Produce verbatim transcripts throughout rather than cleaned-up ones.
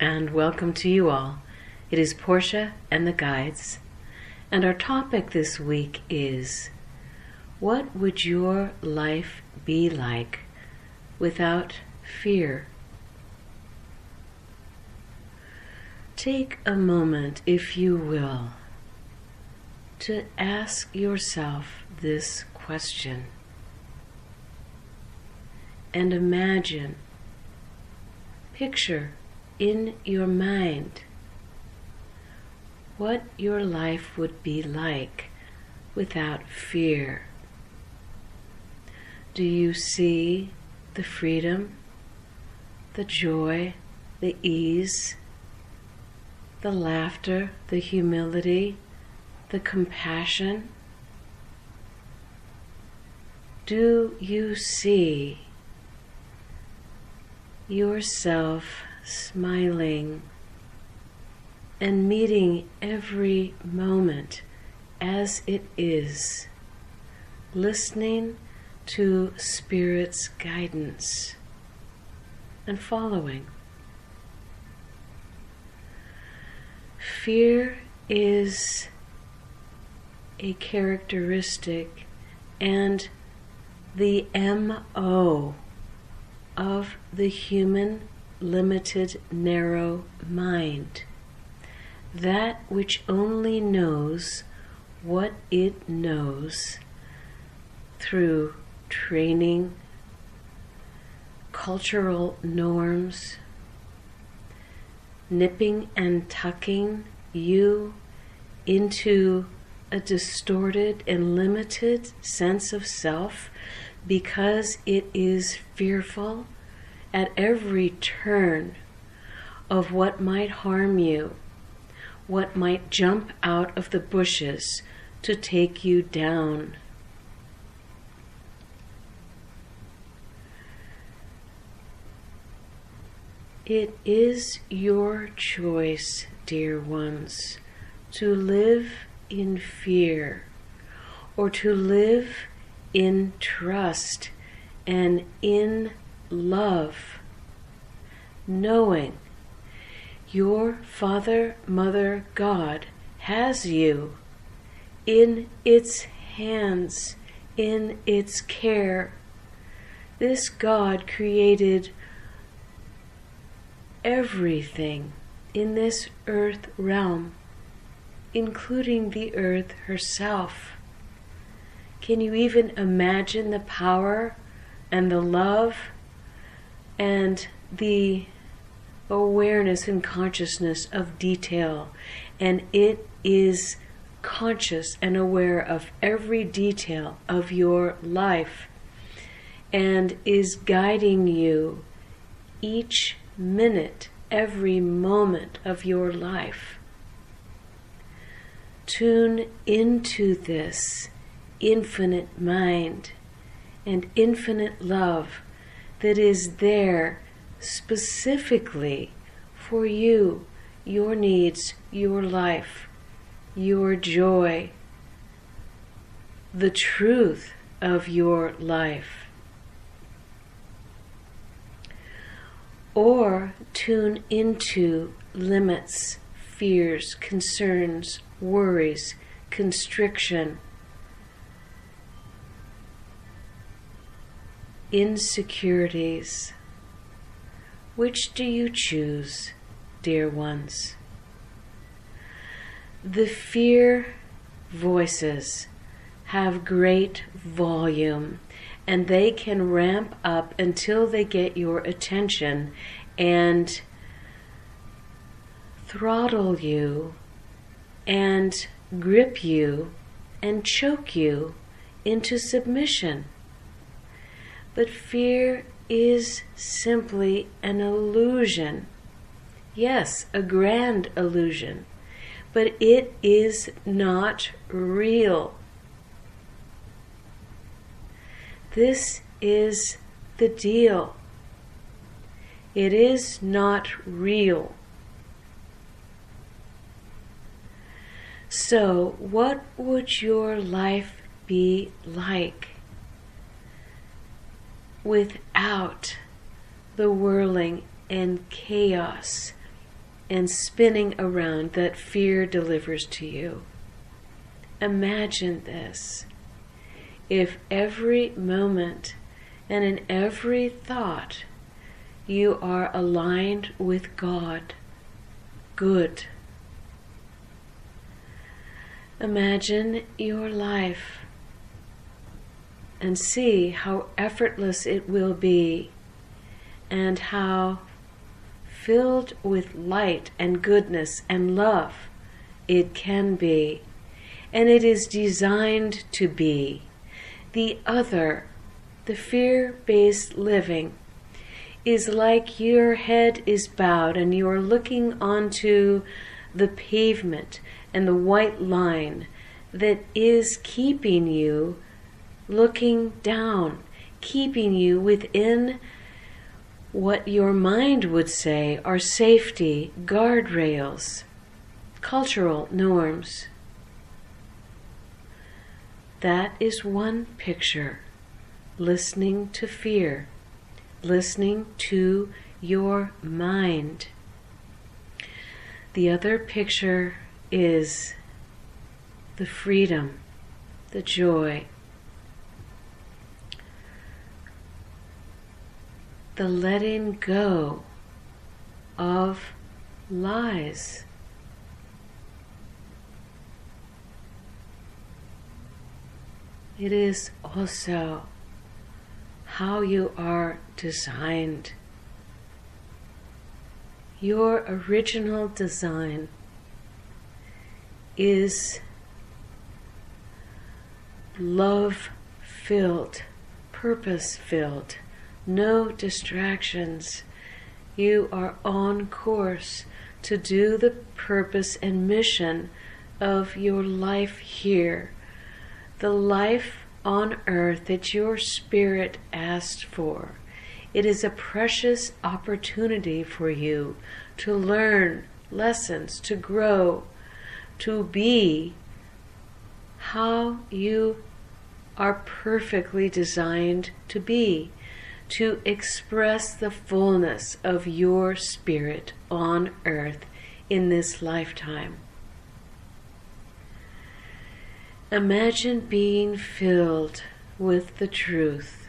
and welcome to you all. It is Portia and the Guides, and our topic this week is, what would your life be like without fear? Take a moment, if you will, to ask yourself this question and imagine, picture in your mind what your life would be like without fear. Do you see the freedom, the joy, the ease, the laughter, the humility, the compassion? Do you see yourself smiling and meeting every moment as it is, listening to Spirit's guidance and following? Fear is a characteristic and the M O of the human limited, narrow mind, that which only knows what it knows through training, cultural norms, nipping and tucking you into a distorted and limited sense of self because it is fearful at every turn of what might harm you, what might jump out of the bushes to take you down. It is your choice, dear ones, to live in fear or to live in trust and in love, knowing your Father, Mother, God has you in its hands, in its care. This God created everything in this earth realm, including the earth herself. Can you even imagine the power and the love and the awareness and consciousness of detail? And it is conscious and aware of every detail of your life and is guiding you each minute, every moment of your life. Tune into this infinite mind and infinite love that is there specifically for you, your needs, your life, your joy, the truth of your life. Or tune into limits, fears, concerns, worries, constriction, insecurities. Which do you choose, dear ones? The fear voices have great volume, and they can ramp up until they get your attention and throttle you and grip you and choke you into submission. But fear is simply an illusion. Yes, a grand illusion, but it is not real. This is the deal. It is not real. So, what would your life be like without the whirling and chaos and spinning around that fear delivers to you. Imagine this. If every moment and in every thought you are aligned with God, good. Imagine your life and see how effortless it will be and how filled with light and goodness and love it can be. And it is designed to be. The other, the fear-based living, is like your head is bowed and you are looking onto the pavement and the white line that is keeping you looking down, keeping you within what your mind would say are safety, guardrails, cultural norms. That is one picture, listening to fear, listening to your mind. The other picture is the freedom, the joy, the letting go of lies. It is also how you are designed. Your original design is love-filled, purpose-filled, no distractions. You are on course to do the purpose and mission of your life here, the life on earth that your spirit asked for. It is a precious opportunity for you to learn lessons, to grow, to be how you are perfectly designed to be, to express the fullness of your spirit on earth in this lifetime. Imagine being filled with the truth,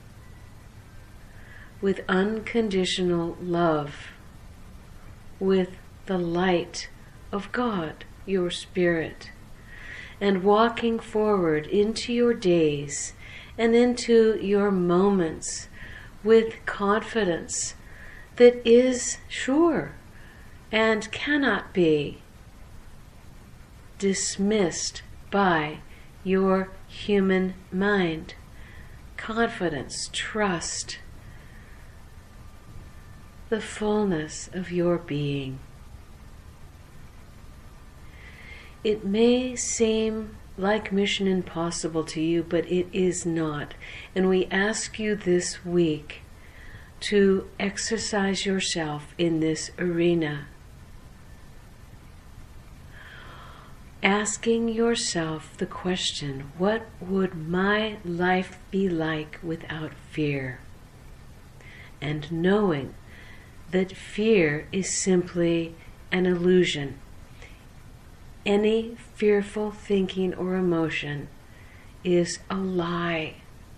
with unconditional love, with the light of God, your spirit, and walking forward into your days and into your moments with confidence that is sure and cannot be dismissed by your human mind. Confidence, trust, the fullness of your being. It may seem like Mission Impossible to you, but it is not. And we ask you this week to exercise yourself in this arena. Asking yourself the question, what would my life be like without fear? And knowing that fear is simply an illusion. Any fearful thinking or emotion is a lie.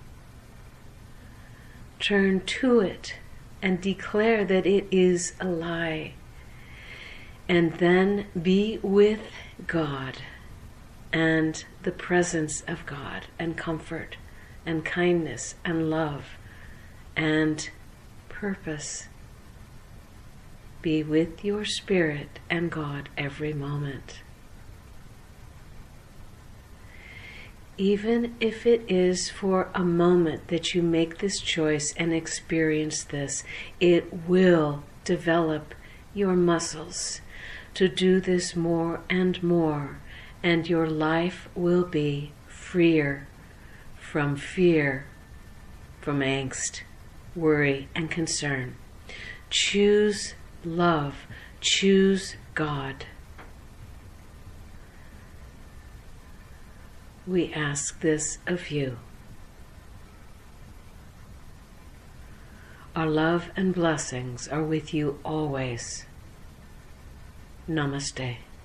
Turn to it and declare that it is a lie. And then be with God and the presence of God and comfort and kindness and love and purpose. Be with your spirit and God every moment. Even if it is for a moment that you make this choice and experience this, it will develop your muscles to do this more and more, and your life will be freer from fear, from angst, worry, and concern. Choose love. Choose God. We ask this of you. Our love and blessings are with you always. Namaste.